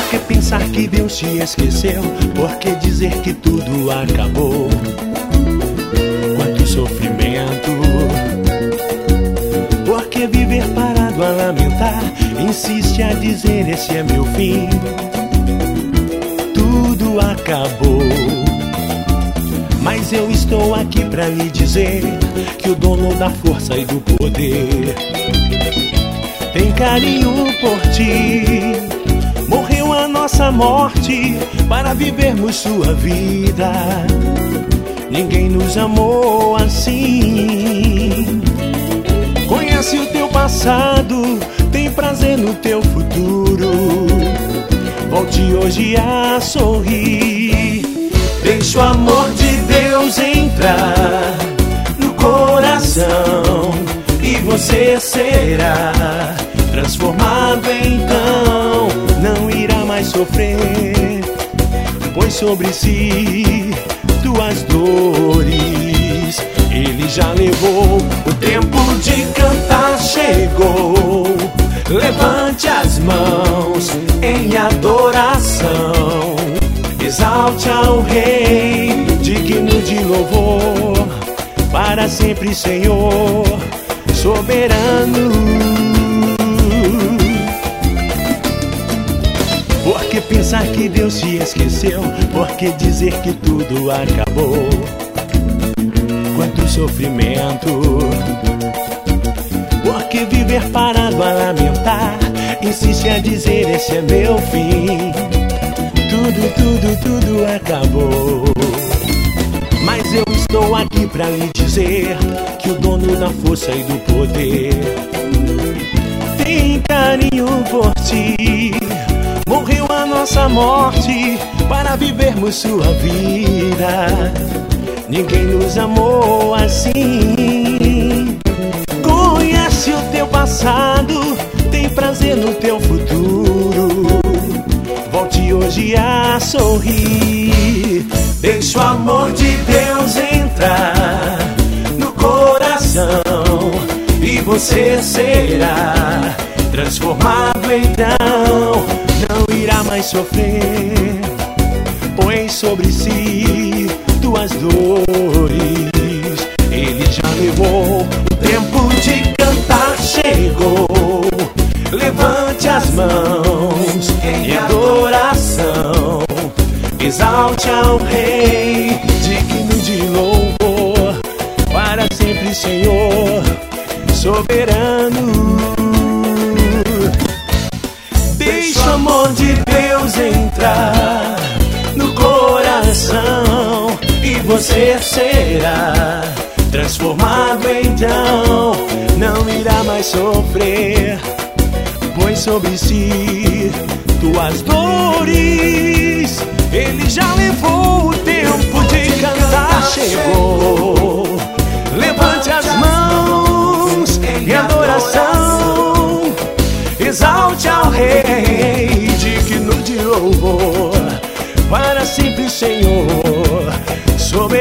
que pensar que Deus te esqueceu? Por que dizer que tudo acabou? Quanto sofrimento! Por que viver parado a lamentar? Insiste a dizer esse é meu fim. Tudo acabou. Mas eu estou aqui pra lhe dizer que o dono da força e do poder tem carinho por ti. Morreu a nossa morte para vivermos sua vida. Ninguém nos amou assim. Conhece o teu passado, tem prazer no teu futuro. Volte hoje a sorrir. Deixa o amor de Deus entrar no coração e você será transformado então. Não irá mais sofrer, pois sobre si tuas dores Ele já levou. O tempo de cantar chegou. Levante as mãos em adoração. Exalte ao Rei, digno de louvor, para sempre, Senhor, soberano. Por que pensar que Deus te esqueceu? Por que dizer que tudo acabou? Quanto sofrimento! Por que viver parado a lamentar? Insiste a dizer esse é meu fim. Tudo acabou. Mas eu estou aqui pra lhe dizer que o dono da força e do poder tem carinho por ti. Morreu a nossa morte para vivermos sua vida. Ninguém nos amou assim. Conhece o teu passado, tem prazer no teu futuro. Volte hoje a sorrir. Deixa o amor de Deus entrar no coração e você será transformado então. Não irá mais sofrer, pois sobre si tuas dores Ele já levou. O tempo de cantar chegou. Levante as mãos em adoração. Exalte ao Rei, digno de louvor, para sempre, Senhor, soberano. Deixa o amor de Deus entrar no coração e você será transformado então. Não irá mais sofrer, pois sobre si tuas dores Ele já levou. O tempo de cantar chegou. Levante as mãos em adoração. Exalte ao Rei, digno de louvor, para sempre, Senhor, soberano.